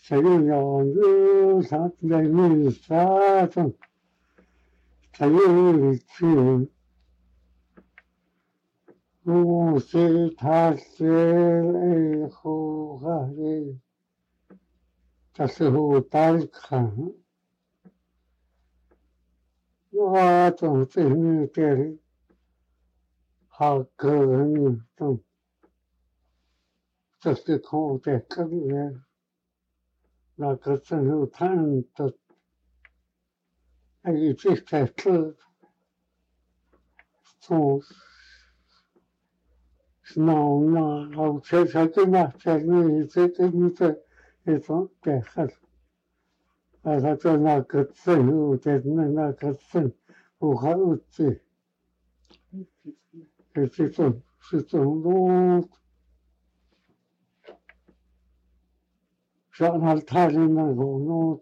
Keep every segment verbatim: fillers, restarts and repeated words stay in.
才有养育上来没啥种，才有去。我是他是以后还是，这时候单看，我总是那点好个人种，这是靠在个人那个时候谈的，还有这才是从。No, no, se sabe más, se dice que no se eso deja. Ahora yo no que se usted no que se usa usted. Es eso, eso no. Ya no tal no no.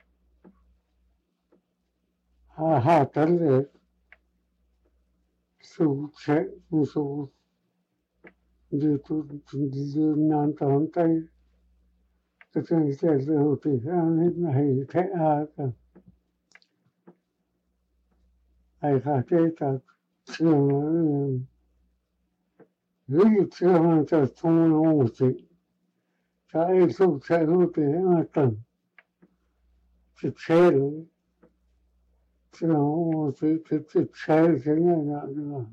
Ajá, tal vez. Su se uso. De tu de nan tan tay. Cái chuyện sẽ rồi thì anh này thế à cả ai cả thế cả trường người trường cho thông long gì cái số sẽ hữu thì anh tận chỉ chơi rồi trường thì thì chỉ chơi cái này là nữa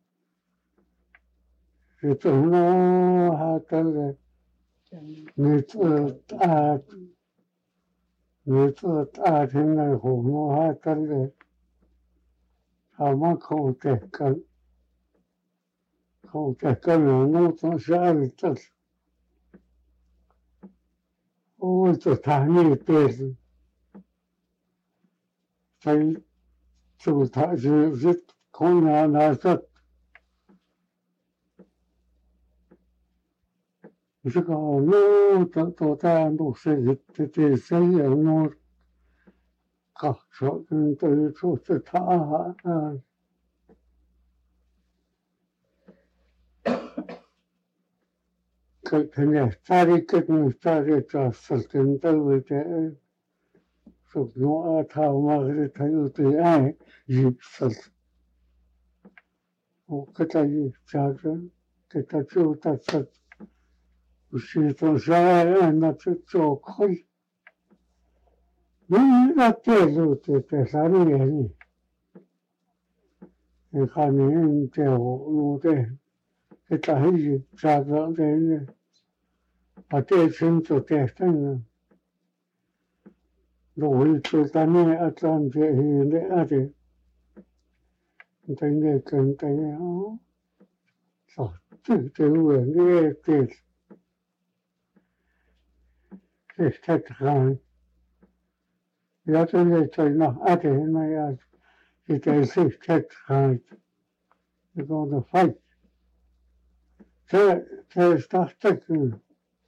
thì chúng nó ha cái này người ta người ta thế này hồ nó ha cái này mà không thể cần không thể cần là nó nó sẽ bị chết ôi trời thằng này tiền thấy chủ thằng gì rất không nhà nào rất这个路走走在路是这这谁也弄搞说嗯对就是他啊可可能家里跟家里做事情都会的说我他嘛是他有对爱意识我给他一家人给他就他是不是说啥那就做可以你那这路的在啥里面你看你这路的给他一家人的把这群就这样了路一出他那啊站这那啊的真的跟这样哦这这我那这这太惨要真的在那啊的那样it is太惨you're going to fight 这这这这个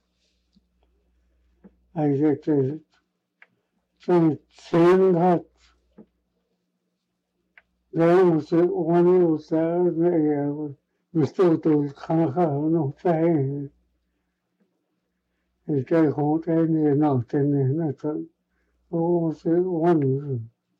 哎这这这钱他人是我有在那个你手都看看弄在你在后在你脑袋里那个我是我是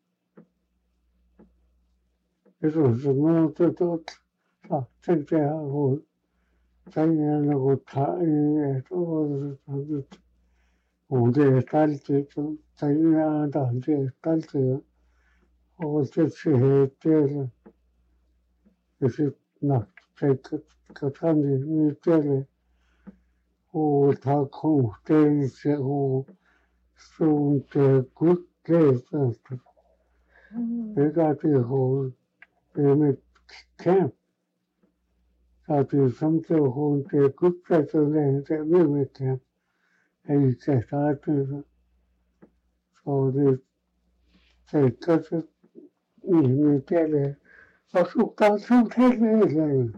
这种什么这都啊这这样我在那个他也都是是我这单子就在那当这单子我这次这个就是那这个个他们你这个我他空这些我送这骨这这这个最后因为 camp 他就从最后这骨在这里在妹妹 camp 还有在他这个所以这个是你们这里我说刚生太累了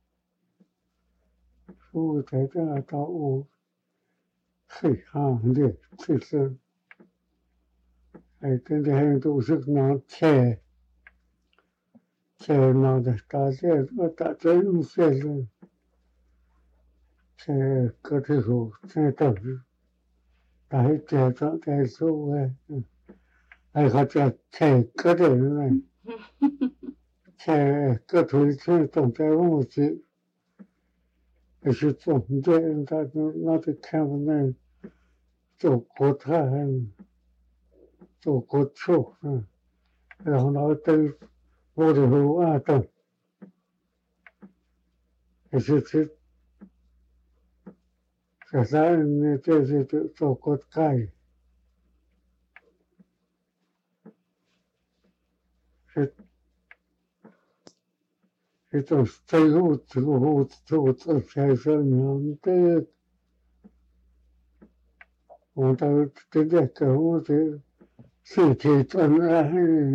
说我在这到我黑暗的其实还跟着很多是拿铁铁拿的大家我大家有些人这个这个这都是大家长在说哎，还好在才个的人呢，才个头才总在问题，也是总在他就那就看不那做国泰，做国策，嗯，然后那都我的后啊等，也是去这三人这是做做国泰，是。这种最后最后最后这才是娘的，我都真的跟我这身体转了，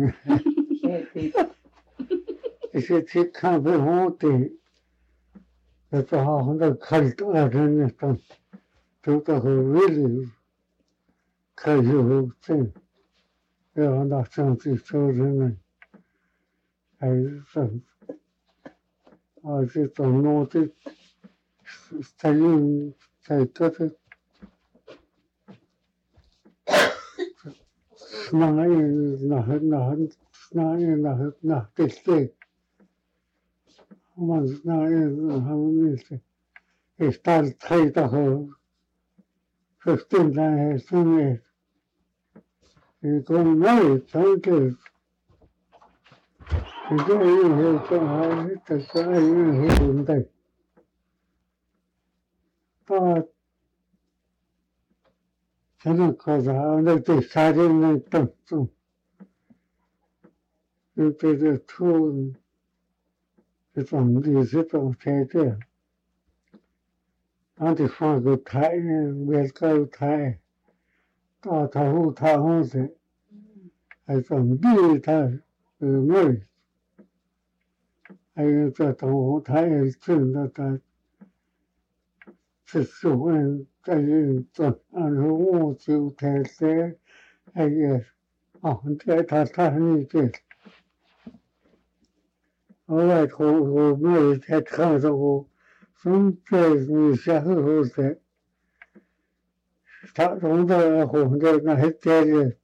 一些去看不好的，那正好那看到人呢，都都到很威力，看有这，然后那上去说人呢，还是说。啊，这种弄的，在用在各个哪里哪哪哪里哪哪这些，我们哪里他们那些，也打太大后，是正常还是呢？你讲哪里长的？你这有些正好这个有些问题，他。才能考察那对杀人的等重，就对这出这种历史种才这，俺得放个台，为个台，大台户台红色，还种地台，呃妹，还有这种台也真的在，这是问在于这按照我就台些，还有啊，这他他你这。后来头我妹才看着我，从这你下后后才，他从这红的那还带着，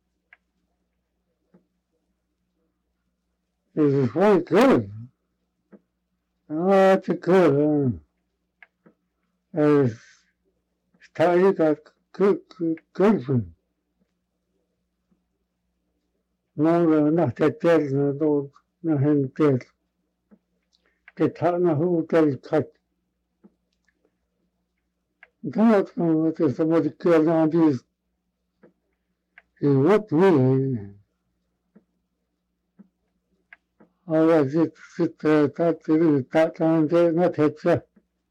就是说一个人，啊，这个人，呃，他一个个个个人，弄了那在带着都那很带着，给他那后再看。你看我这什么的个上的，我不会。后来是是他他这里他他在那台车，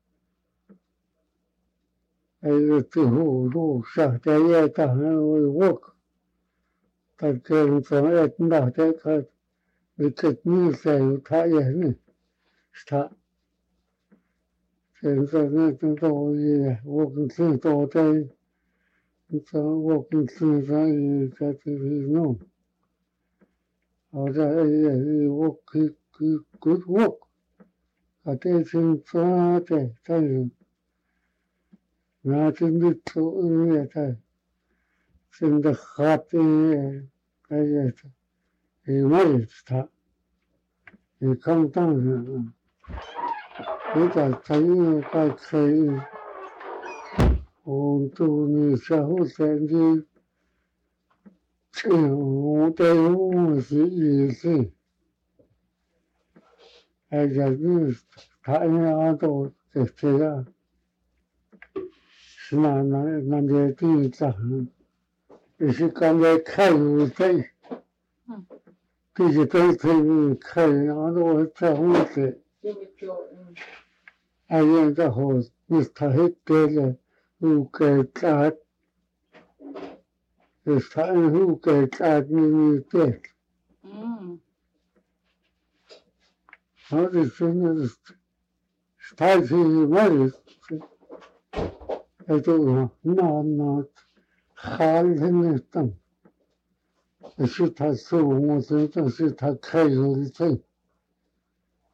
还有最后路上在也当然我他个人从来那在他那个女赛有他也是是他，现在那种东西我跟谁都在，这我跟谁在也在这里弄，好在也是我可可 good work，啊，这是做的这是。那真的做也在，真的好的哎呀，也我也是他，也看当人，我在在因在可以，我做你小后生的，这我在我是也是，哎呀，你他俩都在这样，是那那那些地方。也是刚才看有在，这些都是看，然后我在屋子，哎呀，这好，你他还得了，有个家，有他有个家你对，嗯，我就说那是，他是我是，哎，就那那。喊他那等，是他说我这这是他开入的罪，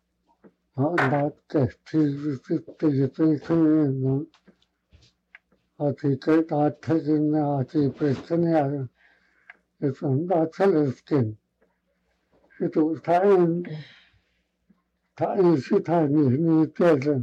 好，那个这这这这这这人呢， 啊，这个大特征啊，这本身呀，这种大特的根，这都他人他人是他你你变成，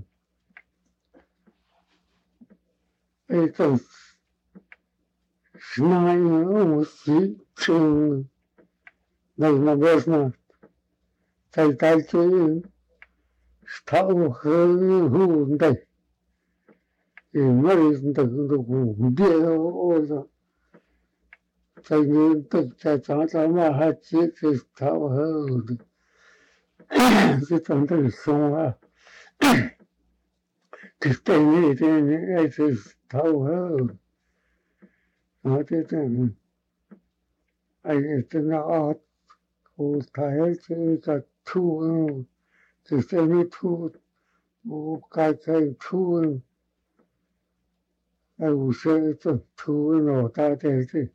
哎，这是那样我是成，那那为什么在在这他和后代，因为这个这个别我说。在你在在长沙嘛，还接着他和的，是真的生啊，这对你的你爱是他和，啊这这，哎呀，真的啊，我台这个出，这这里出，我该该出，哎，我说这出了大概这，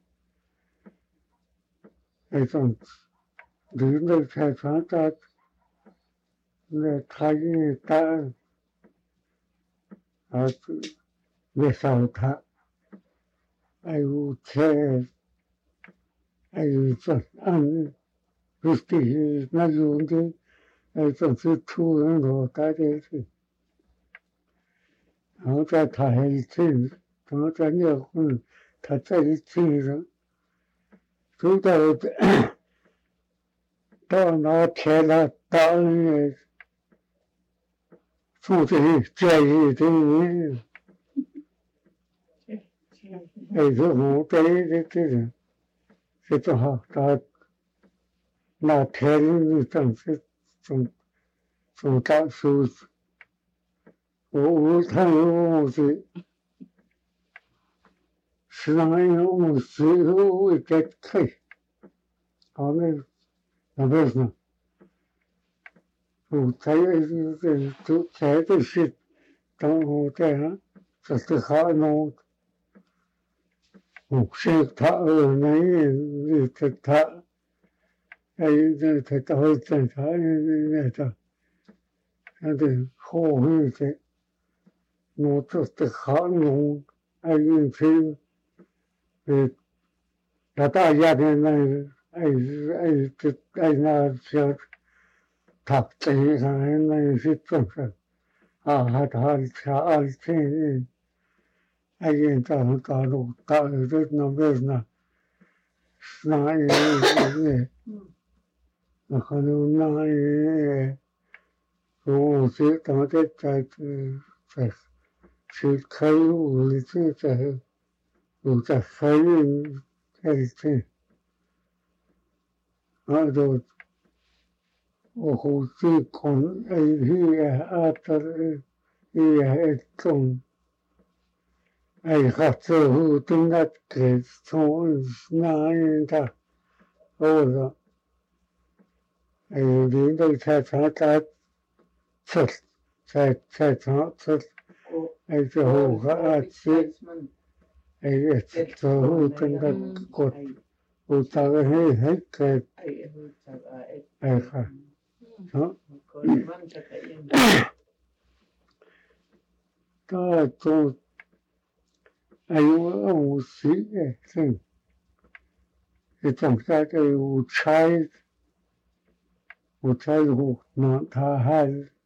哎种，人的才传达，那他也大，啊，没少他。I would say I just and Rusty na yunde I just two and or that is然后在他还进，然后在那会他在一进上，走到到那天了，到那住这这一的，哎，这我这这这人，这正好他那天的正是从从大叔。我我看我是实际上我是我在看，好那那为什么？我才是这都才这些，当我这样，这是好弄，我是他二年这他，哎这他到正常那个，那个好会的，我这是好弄，哎运气，呃。那大家的那哎哎这哎那像他这上那些政策啊，他他他这哎呀，到到路到这那边那那也那可能那也我是当在在在去开我这在我在开运开这啊都。وأوصيكم أيها إياكم أي خطه تنك سنعيدا أولا أي لين تتعطى تل تتعطى أي تهوغاتي أي تهوغ تنك قط وتغهي هيك أي خก็ตัวอายุ五十哎，是是总在这有差有差有那他还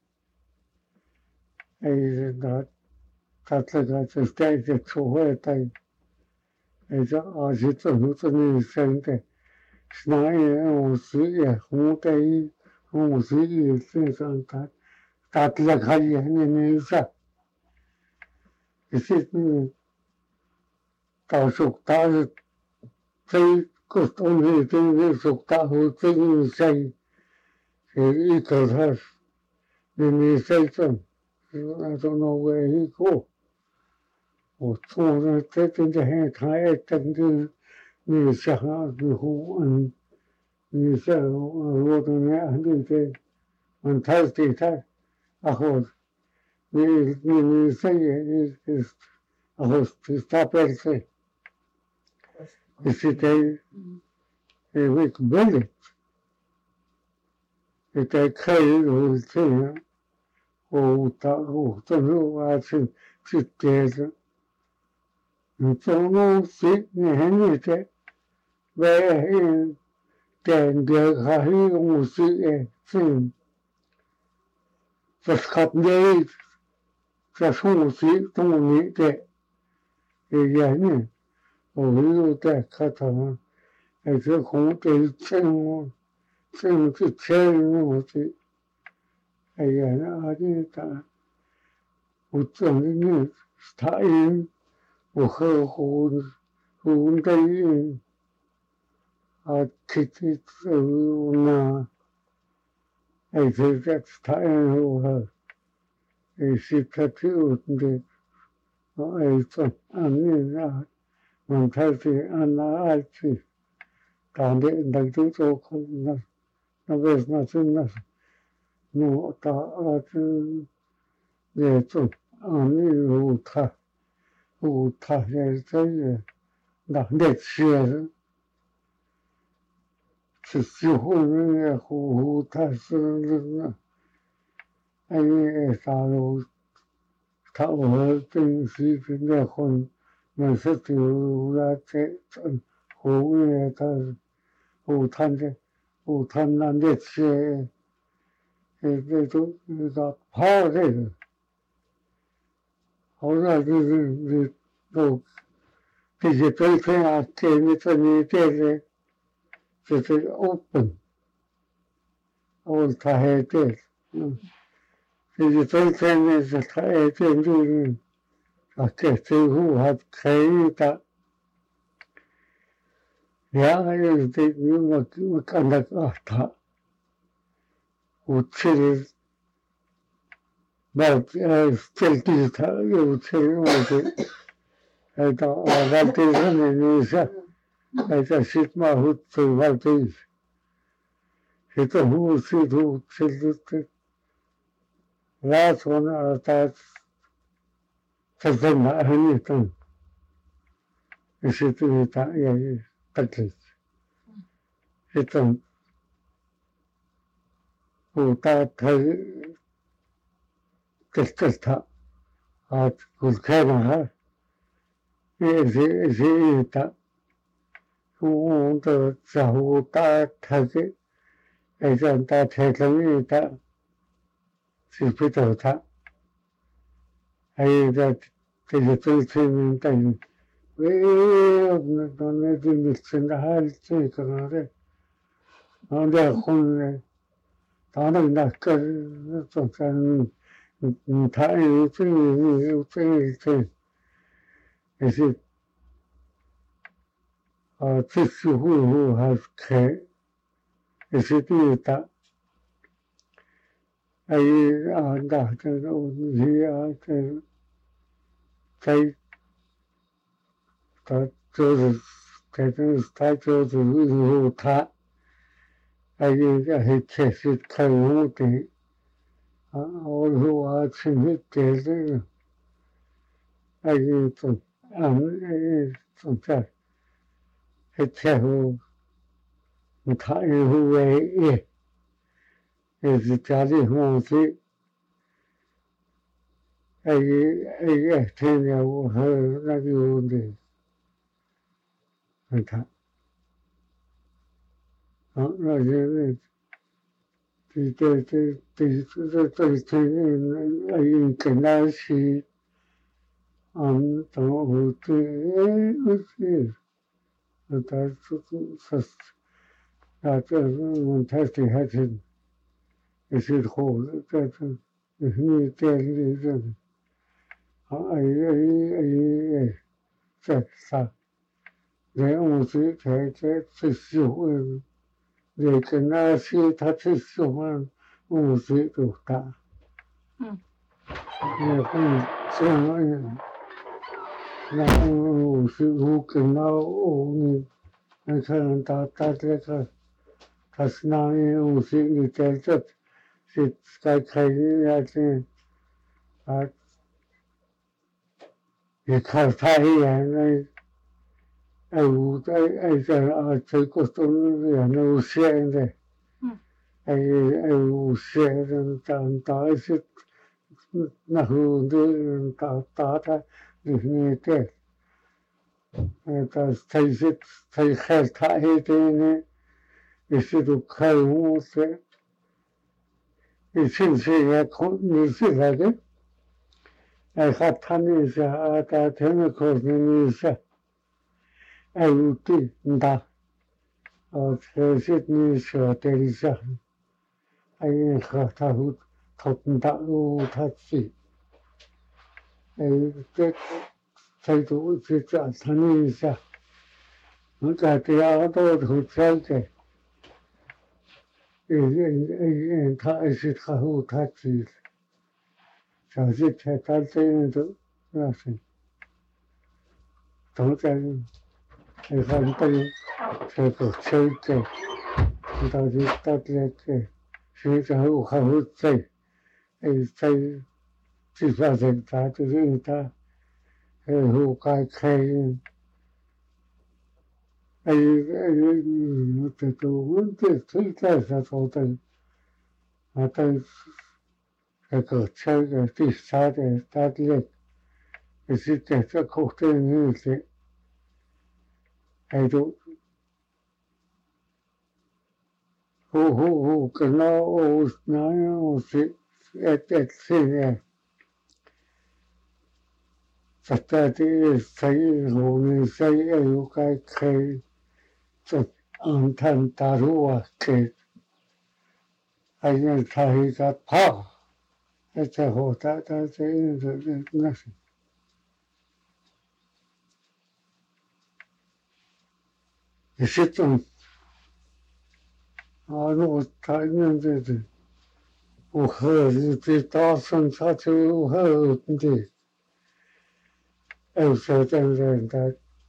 哎那他这个是在这出会的，哎这二十多岁这女生的，那也五十也红的五十也身上他他这个看见的女生。是嗯，到时他是最个东西真是属他和真谁是一个他你你谁正是那种那个一个我做的这真的很他也真的你想啊你胡嗯你想我的那你这嗯他是他然后你你你谁也你然后是他本身。C'était avec Bellet. C'était créé au Kenya, au Tago, toujours à cette thèse. 做我是你很你的，为点点还是我是的，是这看的，这是我是中你的，也呢，我有的看他，还是红的青我，青是青我是，哎呀，那你他，我真的他因。وخير وندين أكتسونا إذا تستعينوها إذا وأيضا أننا منتظر أن أعطي تعالي نجدو كنا نبذنا سنة نوطاعات يتم أني وطا وطا يتم نحن شيئا تسيحون يخوه تسرنا أي إسعالو تأوهر تنسي في نخون نسيتي ولا تأتن هو يتر هو تنجي هو تنجي شيئا إذا تو إذا بحاجة هذا جزء تو digital thing activity to need it is open all tahete digital thing is tahete doing akete who have created ya is the new kind of art which is but still digital you say هذا غلطي غني هذا شيء ما هو غلطي هذا هو شيء هو شيء لا تكون تعرف تزمع هنيتم شيء يعني تكليف هذا هو تعرف تستلها هذا كل كلامها زيتا وده زهوتا تجي إذا أنت تجمعتا سيبتوتا أيضا تجي تلتين تاني ويبنى دي ملتين حال تيكنا هذا خون تانا نكر تنسان نتاعي تيني وتيني is it uh, this who, who has care? Is it that I got here to take that those taking titles who taught I hate tested coyote all who are to I to and sometimes it's a who entire who way is the jolly who see I I tell you her like you did and that like it the the the the the thing I can see on the hotel that's that one testing has it is it whole that is new television I I I that that they also take it to show they cannot see that is someone who see to that yeah那我是我跟到我那看他他这个他是那我是你在这是在开那些啊也看太阳那哎我在哎在啊这个东西那我现在哎哎我现在长大是那后的打打他。你你对， Это стоит, стоит хертаетene, если тут каймусе, и синсия коннисигаде, а хатаниса, а татена козниса, а ути, да, а сеситниса, териса, а и хатахут, тотнтау татси, и тет, сайту, сита, таниса, ну, татьяно, тут сайте, и та, ситхаху, татси, 사실 탈 때에도 그랬어요. 동생 사람들이 저거 세울 때 다시 따뜻하게 시작하고 하고 때 이 지사생 다들이 다 해후가开哎哎这个问题存在的时候的啊但这个这个第三的大的也是在这口袋里面还都呼呼呼跟那我那样我是哎在这里实在的谁我们谁有该开这安探大路啊给还有他一个跑而且后他他这这这那是也是种啊我他那这这我喝的这大声他就我喝的有时真人他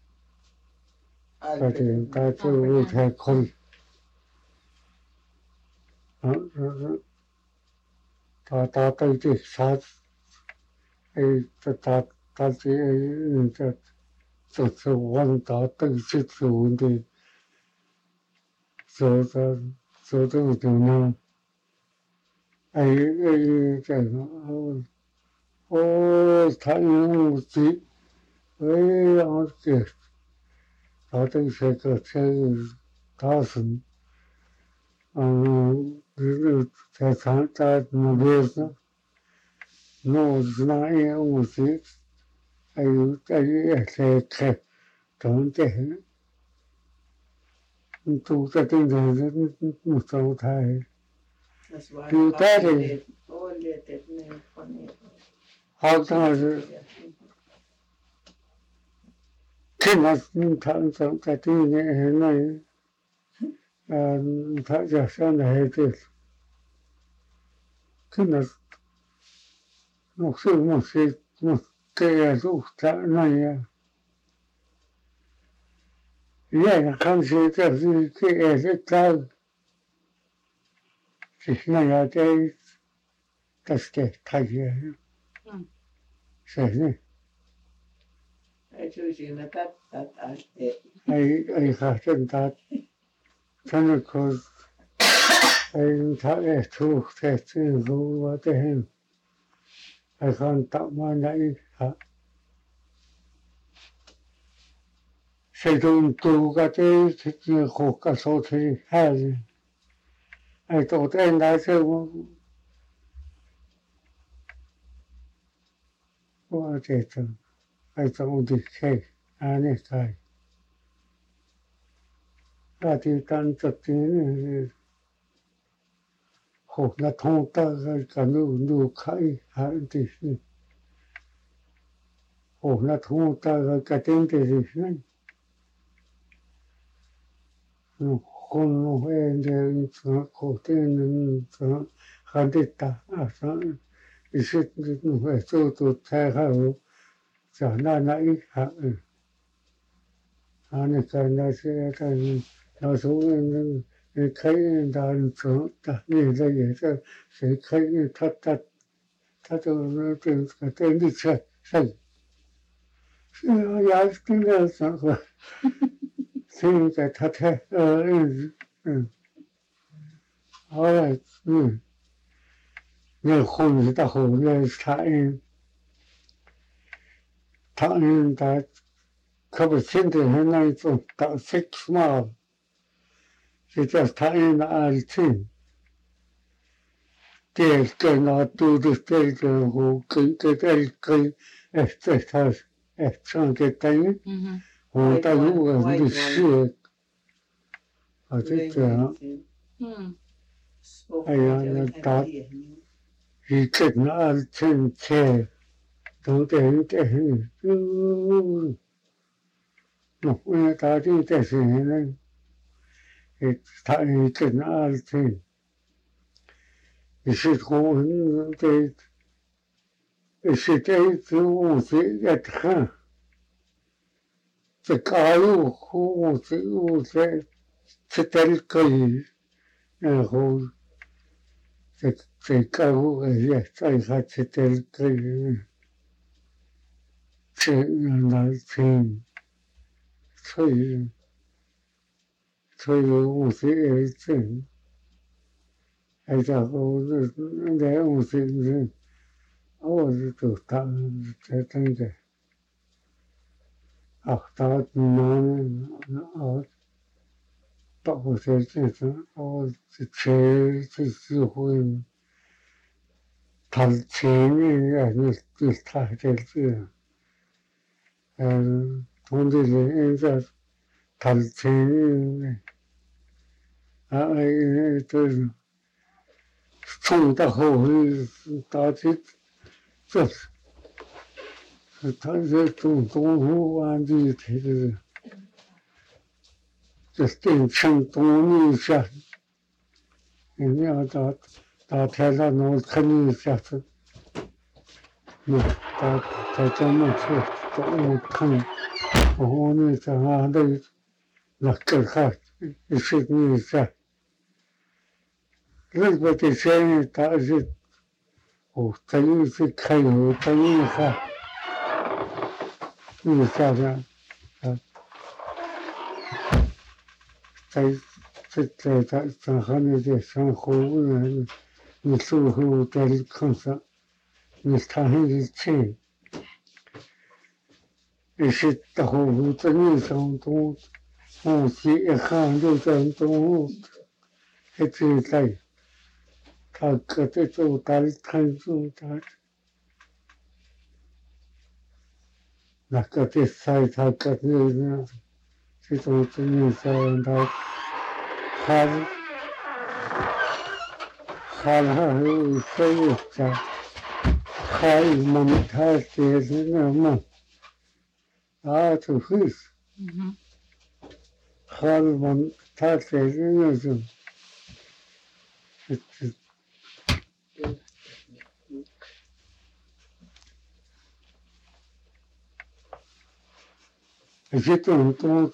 他就他就太空啊啊他他对这啥哎这他他这这这是问他对这是问题说这说这个呢哎哎这个哦哦他有几哎呀这他对这个这他是嗯就是在他在那边是那那也我是还有在也在开等等都在等着人不走台有道理好像是看他他走在对面那嗯他就上来这看他我是我是我这样就在那样也看是这是这也是在是那样在这是他也是呢 ai suisina tattat asti ai ai hasen ta sana ko ai ta e tu te tu ru wa te hen ai kan ta ma nai ha se dun tu ga te ti ko ka so te ha ai to te na se wo wa te tu ai to di ke ane kai ta ti tan ta ti ho na thong ta ga ka nu nu kai ha ti ho na thong ta ga ka ten te ni con no è del coten hadita asan isit no è tutto terra sa na na i ha ane kana se ta na so ne kai da so ta ni da ye ta se kai ta ta ta to no te ka te ni se sai ya stinga sa现在他才呃嗯嗯，好了嗯，那后面到后面他嗯他嗯他可不现在还那一种搞 six 嘛，这叫他人的爱情。这个那都的这个我跟跟这跟哎这他哎唱给等嗯我到如果的是啊这这样， 嗯哎呀那打一个那爱情切都得得嗯，那我打的这些人，哎他一个那爱情。是从这是这植物这一看，这加入物植物这这点可以，然后这这加入也再下这点可以，这样来听，所以所以物质也正，还然后是那物质是，我是做他这等的。啊，他能啊，包括这这种，哦，这这这智慧，他前面啊，你你他这这，嗯，同的人在他前面啊，哎，这是冲到后面，到这这，他这种东湖湾的这个，这变成东尼下。人家到到天上能肯定下去，那到到这么去，都看，我那在哪里那个看，一些你下，日本的生意他是，哦，他又是开有他又下，又下来，啊，在在在在在和你的生活呢，你生活在看上，你谈的钱。也是到处真的上东，我是一看就上东，一直在，他可在做单摊做单，那个在晒他个那那，这种真的上他，他他还有这一家，还有门他写的那么，啊，就会， 嗯还有门他写的那种，这这。这些东东，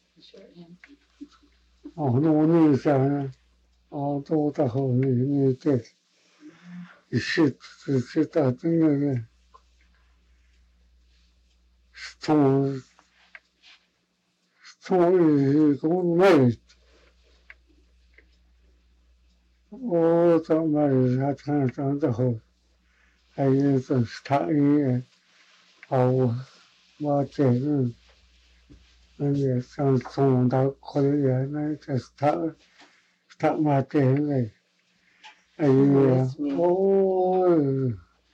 哦，那我那啥，哦，都在后面那这，一是是是到真的是从从一个妹，我怎么他常常在后，还有就是他也，哦，我我这个。那也像从到可能那这是他他妈这个，哎呀，哦，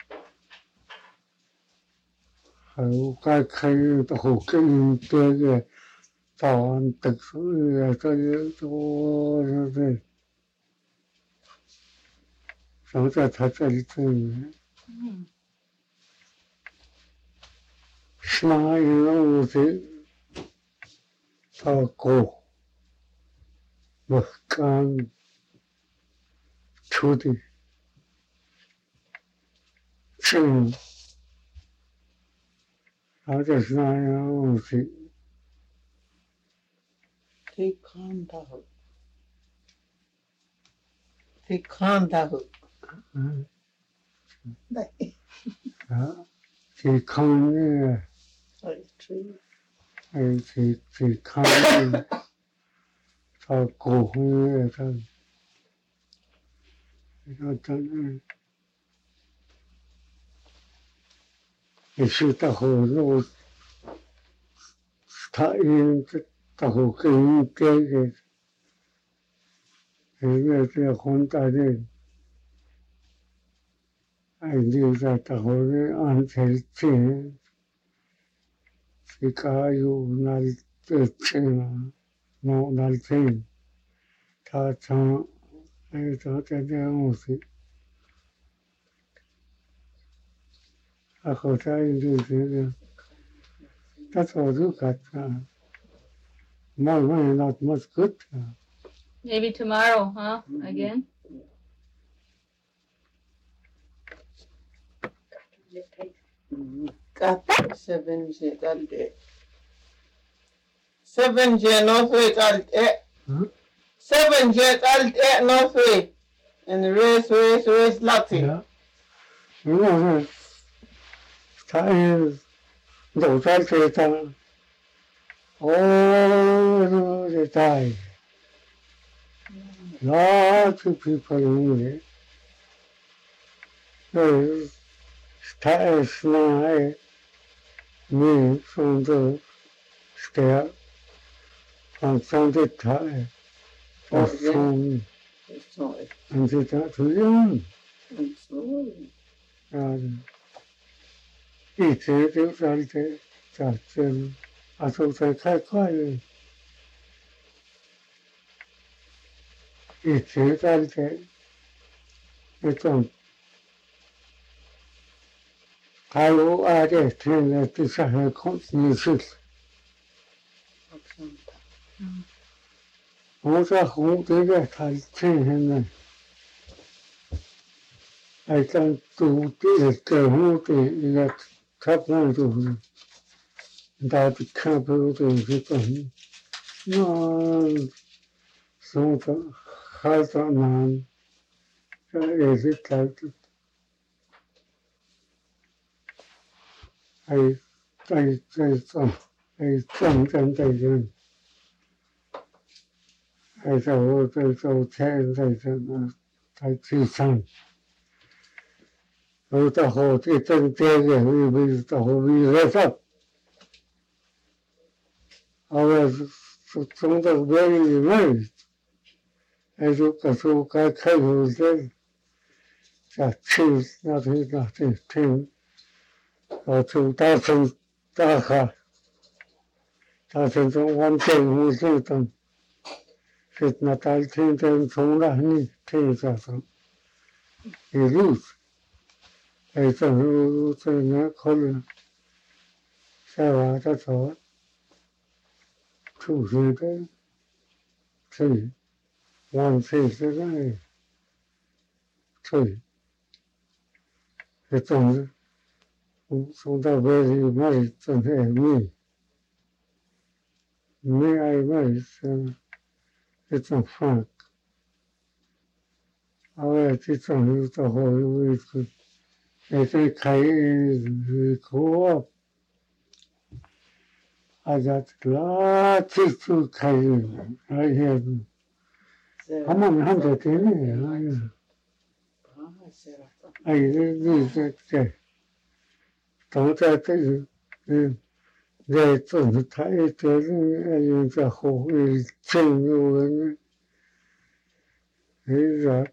还有该开的后跟这个早晚读书的这些多是不想在他这里这里， 嗯是哪一个屋子他过我刚出的，正，而且是哪一个屋子。 ते खांदा हो ते खांदा हो 嗯 नहीं 啊，这康呢， sorry tree 哎，这这康呢，他过会的他，他真的也是到后路， 他因这大伙跟给给，因为这混大的，哎，就在大伙的安全钱，是加油那这钱啊，那那钱，他常哎他在这样子，他好在就是that's all you got. Uh, more money, not much good. Uh, Maybe tomorrow, huh? Again? Got seven J got it. Seven J no fee got it. huh? Seven J got it no fee. And race, race, race, Latin. Yeah. You know,他走在街上，all the time, lots of people in it. There's tires now, me from the stair, from from the tire, Oh, just yeah. from It's not. and the to young. It's not. Um, 一直就在这在这里，啊，就在太快了，一直在这那种，还有啊这现在这上海空气是，我在红这个他前现在，还在读这个红的一个他光就是，大家看不到这种，那什么还在难，这也是在这。还在在种，还种种在种，还在我在做菜在种啊，在去上，我到后这种这个会不会到后面来上？我是种到别人里面，还是可是我该开口的，在吃那些那些听，我从大声大喊，大声从完全无视等。是那大听听从那里听下去，一路，哎，正如这那可能，在往这走，出去的，去，往去是那，去，这种，从从到外里买真是米，米爱买是这种饭，后来这种到后位置，也是开锅。I got lots of kind. I have. I'm on hundred in I use it. Don't that the the the title in the whole thing you is that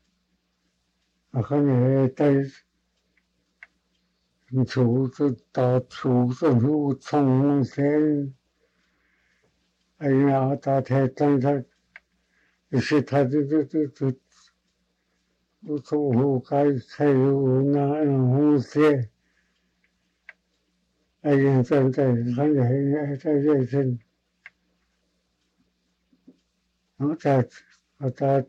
I can taste 厨子到厨子路从前，哎呀，大太真的，是他这这这这，我从后开开有那红线，哎呀，真的，很很在这身，我在我在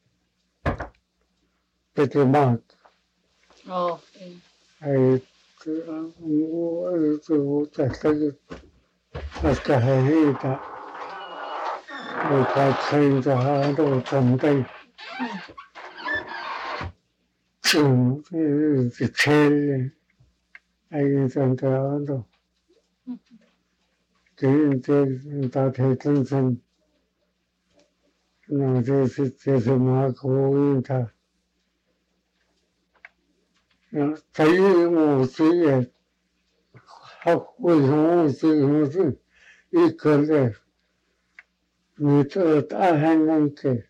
这个嘛， Oh, okay. 哎，这我这我在这个那个还黑的。我在看着他都准备，就这这车嘞，哎呀，真的都，这这大太真正，那这是这是马可云他，嗯，在于我这也，还为什么这个是， equal with a hanging cake.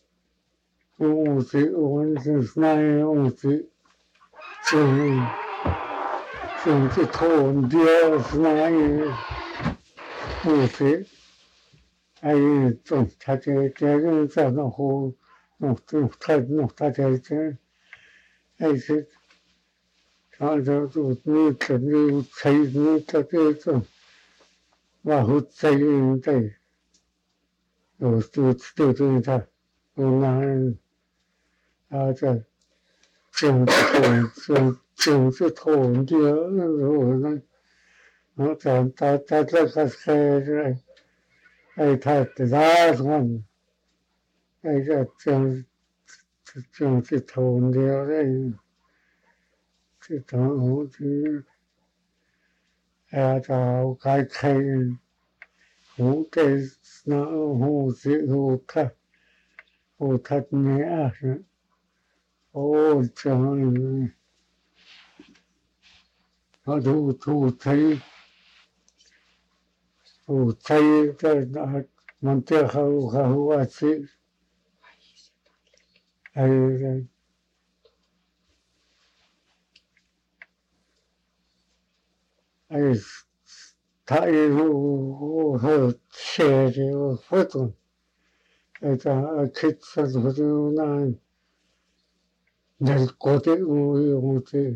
Only one is nine, only two, twenty two, dear nine, only. I don't touch it, I don't know who, not to touch, not touch it. I said, I don't need to do, say, need to do, what would say in day. Those two students are nine, I said, 政治政政治统计，我那我咱咱咱这个开这，哎，他打算，哎，这政政治统计这这统计，哎，这该开，我这那我这我他我他没啊是。哦，这样，我都都thấy都thấy cái đó mình chưa hầu hầu quá chị ai ai thấy hầu hầu xe thì phết rồi ai ta khích sao rồi na 내일 고대 우리 우리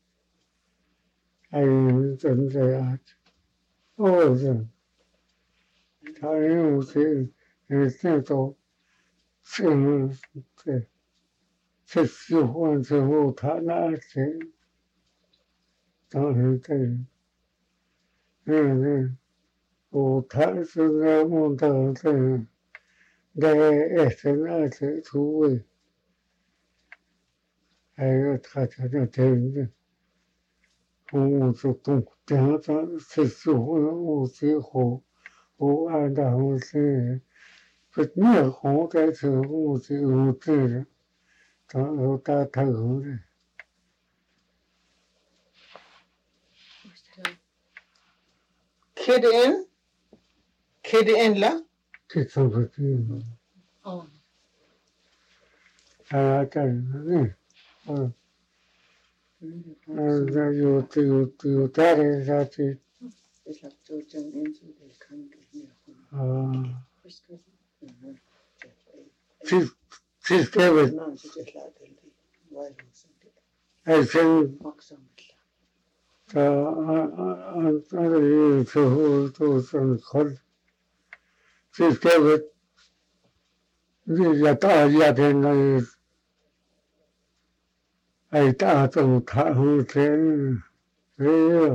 ai真的哦是，他有些呃这种是对，是喜欢之后他那些当然这嗯嗯，我他是那么的这在也是那些出位，还有他这个真的。我就懂，这样子是喜欢我之后，我按照我是不灭红在之后是我自，然后打头的， Kid in? Kid in la? 这怎么是？ Oh. 啊，这嗯嗯嗯，这有有有家人下去啊，这这这个还是。啊啊啊啊！那个有时候都是好，这这个这也大家庭的，哎，大众看后天，哎呀，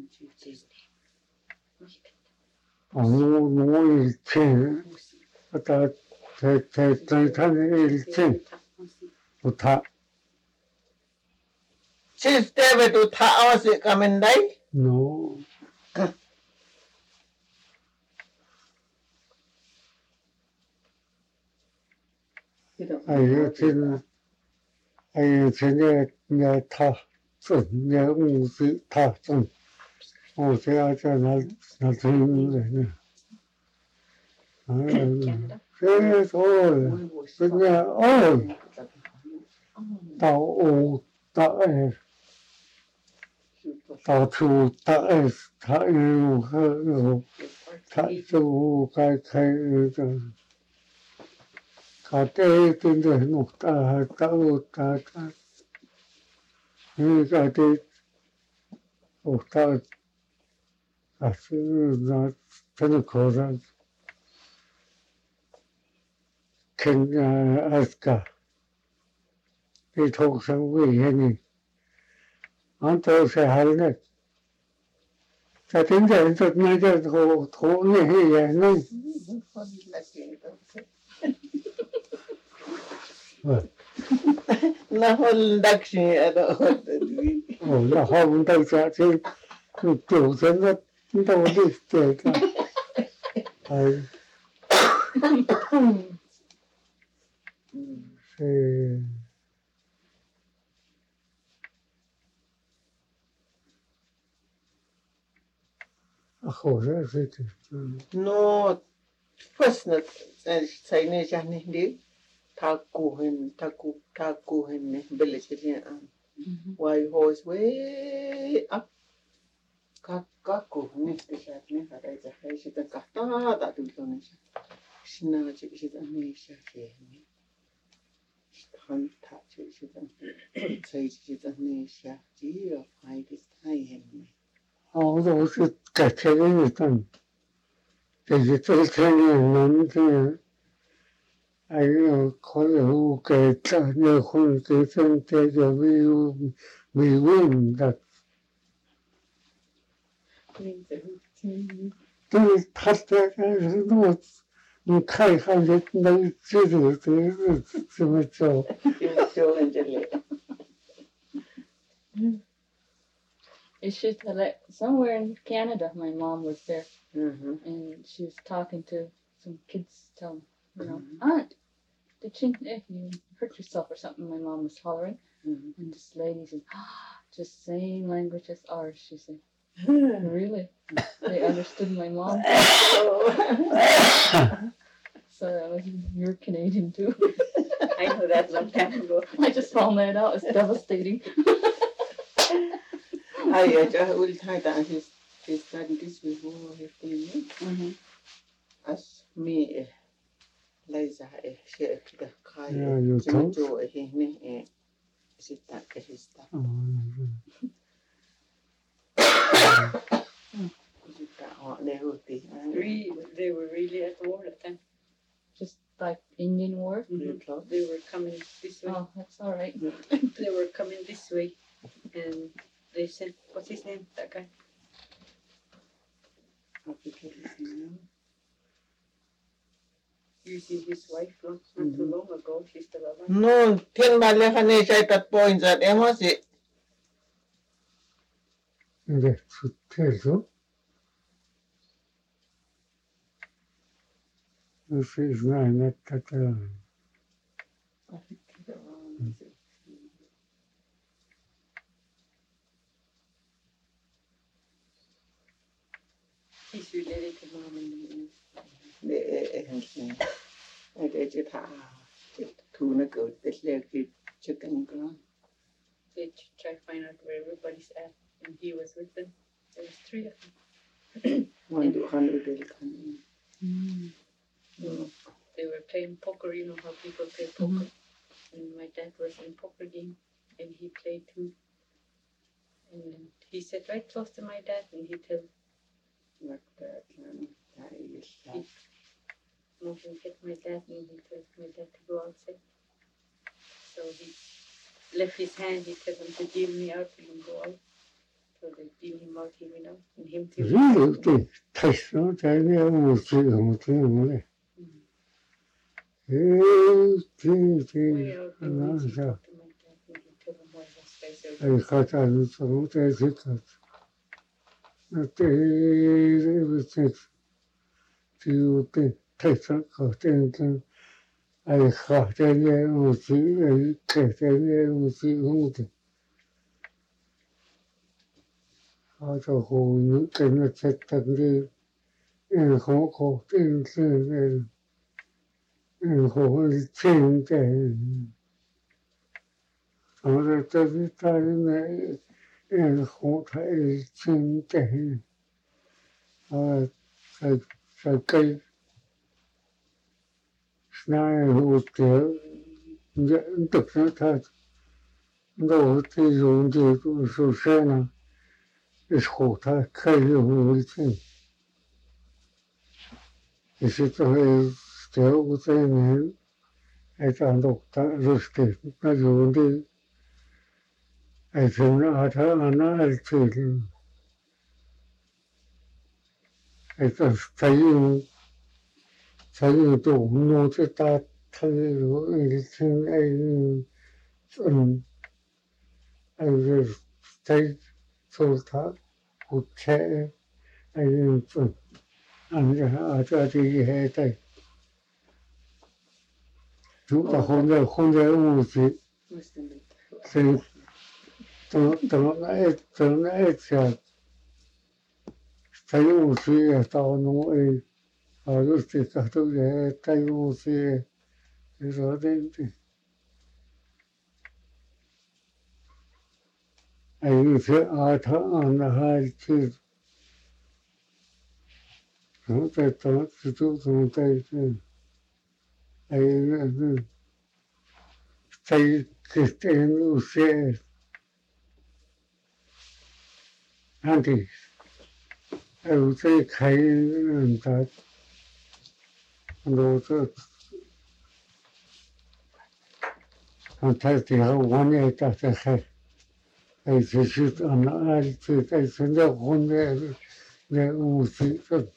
哦，我以前，他在在在他那以前，不他 Since David to ta was it coming day? no， 哎呀，这。哎呀，现在那他准那物质他准，我这样在那那真的呢，嗯，这说真的哦，到欧到哎，到处到哎，他有和有，他就该开的。他这真的弄大大大大，因为他这我他啊是那真的可能看啊阿斯卡，这头上危险的，俺都是还那，在真正这那这头头那些人呢，嗯。 Na whole dakshin at all. 哦，那好，我们大家就就九成的到这这个，哎，是， 后来是的，嗯， No, first not say ne jahni di takuhin taku takuhin ne belisirin an. Why horse way up kakku ne tishat ne harai jahai shita kahta ta tulone sha. Shina chi shita ne sha shehni. Han ta chi shita say shita ne sha ji of high this high hen. 我都是改天的等，这些这天的能的，还有可能给这结婚给这这个没有没问的，但是他这个是我，你看一看就能知道这个怎么做。 就很这里。 It's just that like, somewhere in Canada, my mom was there, Mm-hmm. and she was talking to some kids, telling, you know, Aunt, did you, if you hurt yourself or something, my mom was hollering, Mm-hmm. and this lady said, ah, just same language as ours, she said. Really? They understood my mom. So I was, you're Canadian too. I know that long time ago. I just found that out. It's devastating. I just will try that his his study this before fifteen. Mm-hmm. As me, Liza, she the kai. Yeah, you told. Joe, he ne, sit that his stuff. Re- they were really at war at that time. Just like Indian war. Mm-hmm. They were coming this way. Oh, that's all right. They were coming this way, and they sent, what's his name? That guy. You see his wife not, not too long ago. She's still alive. No, ten bale khane chai tat points at emosi. 네, 좋대서. 그래서 이제 나타나. He's related to mom and Để để chỉ thả thu nó cứ để lấy cái chicken đó. they try to find out where everybody's at, and he was with them. There was three of them. One do hundred del kan. So they were playing poker. You know how people play poker. Mm-hmm. And my dad was in poker game, and he played too. And then he sat right close to my dad, and he told Like that, and that is he motioned get my dad, and he told my dad to go outside. So he left his hand. He told him to deal me out and go out. So they deal him out. He went out, and him too. really 돼. 다시는 자기가 무슨 무슨 뭐. 에, 그, Way 그, out, and then he 나서 talked to my dad, and he told him why those guys are 이 가자는 좀 되지 까. 그때 무슨 지우때 태산 거든든 아이 가자에 무슨 개자에 무슨 홍대. 아저 호는 그냥 책들이 이 호고 띵띵 이 호를 챙게 저를 뜻이 따르네 이 호를 챙게 아 저, 저 cây nay hụt kiểu dẫn thực ra thật đồ thì dùng thì cũng sổ xe nào cái khổ thật khai hụt thì thì sẽ cho cái kiểu của cái này ai chẳng đọc ta rồi thì nó dùng thì ai thường nó thở mà nó ai thì ai cần thấy thấy đủ nó sẽ ta thấy rồi thì ai chuẩn ai thấy sâu thắt hụt xe ai chuẩn anh ở这里还在，如果混在混在屋子，是等等那等那下， 在有时到农诶，啊，有时个都也在有时，你说的的，哎，有些啊，他安那还去，然后在当时都从在这，哎，那那在这这有些安的，还有在开人家，都是。他底下我呢，大家还还就是按按这在现在我呢那五十个，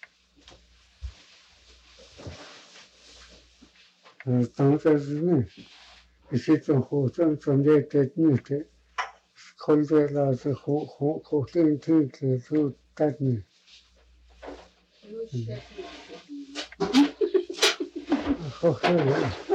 呃，当时是呢，一些种火种种在在那的，看着那是火火火天天的就在呢，好好的。